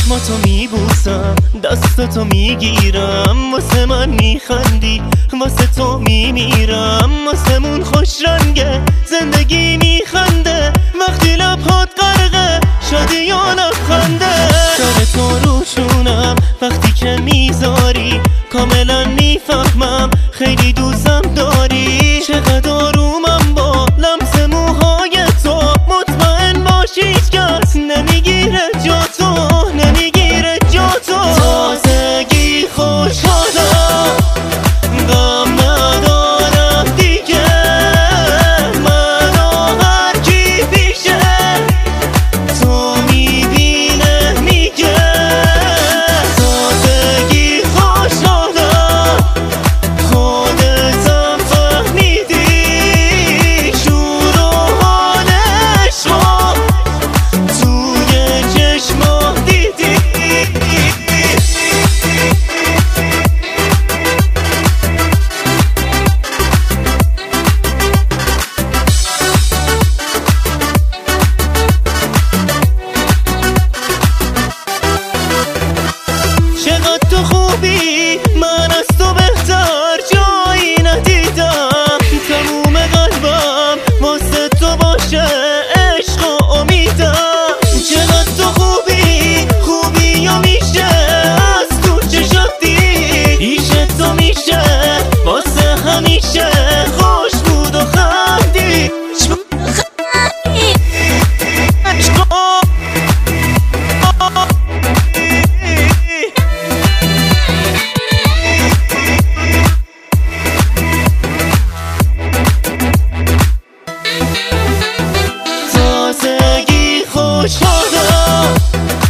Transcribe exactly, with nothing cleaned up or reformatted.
چشماتو میبوسم، دستاتو میگیرم، واسه من میخندی، واسه تو میمیرم. واسمون خوش رنگه، زندگی میخنده، وقتی لبهات غرقه شادی یا لبخنده. سر تو روشونم وقتی که میذاری، کاملا میفهمم خیلی دوستم داری. چقدر آرومم با لمس موهای تو، مطمئن باش هیچ کس نمیگیره جا تو، نمیگیره جا تو. تازگی خوشحالم، غم ندارم دیگه، من و هر کی پیشه تو میبینه میگه. تازگی خوشحالم، خودتم فهمیدی، شور و حالش رو توی چشما دیدی. چقدر تو خوبی، من از تو بهتر جایی ندیدم. تموم قلبم واسه تو باشه، عشق و امیدم. چقدر تو خوبی، خوبی یا میشه از تو چشات دید، پیش تو میشه واسه همیشه خوش بود و خندی. تازگی خوشحالم،